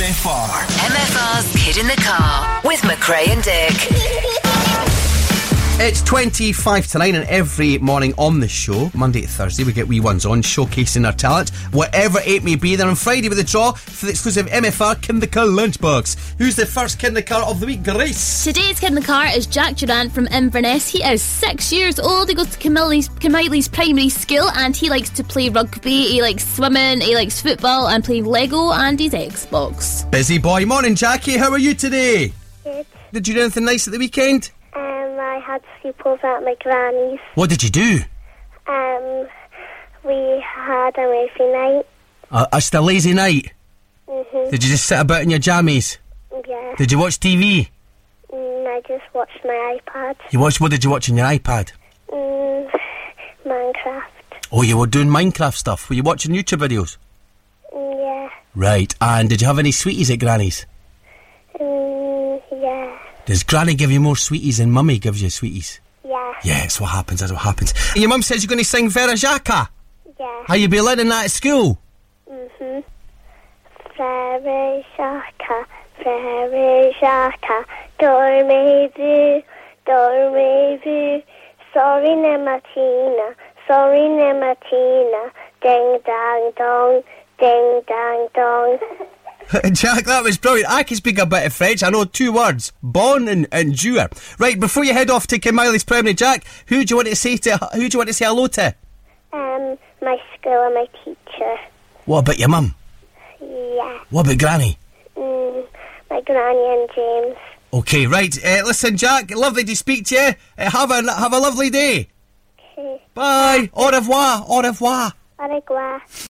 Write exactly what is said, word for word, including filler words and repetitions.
M F R. M F R's Kid in the Car with McRae and Dick. It's twenty-five to nine, and every morning on the show, Monday to Thursday, we get wee ones on showcasing their talent, whatever it may be. Then on Friday with the draw for the exclusive M F R Kid in the Car lunchbox. Who's the first Kid in the Car of the week, Grace? Today's Kid in the Car is Jack Durant from Inverness. He is six years old. He goes to Camilli's, Camilli's primary school, and he likes to play rugby, he likes swimming, he likes football and playing Lego and his Xbox. Busy boy. Morning, Jackie. How are you today? Good. Did you do anything nice at the weekend? Um, I had sleepover at my granny's. What did you do? Um, we had a movie night. Uh, just a lazy night? Mhm. Did you just sit about in your jammies? Yeah. Did you watch T V? Mm, I just watched my iPad. You watched, what did you watch on your iPad? Mm, Minecraft. Oh, you were doing Minecraft stuff. Were you watching YouTube videos? Mm, yeah. Right. And did you have any sweeties at Granny's? Mm, yeah. Does Granny give you more sweeties than Mummy gives you sweeties? Yeah. Yeah, that's what happens, that's what happens. Your mum says you're going to sing Vera Jacka. Yeah. Are you be learning that at school? Mhm. Very shaka, very shaka, dorme-vu, dorme-vu. Sorry, Nematina, sorry, Nematina. Ding dang dong, ding dang dong. Jack, that was brilliant. I can speak a bit of French. I know two words. Bon and, and jour. Right, before you head off to Camilli's primary, Jack, who do you want to say to who do you want to say hello to? Um, my school and my teacher. What about your mum? Yeah. What about Granny? Mm, my granny and James. Okay, right. Uh, listen, Jack, lovely to speak to you. Uh, have a have a lovely day. Okay. Bye. Au revoir. Au revoir. Au revoir.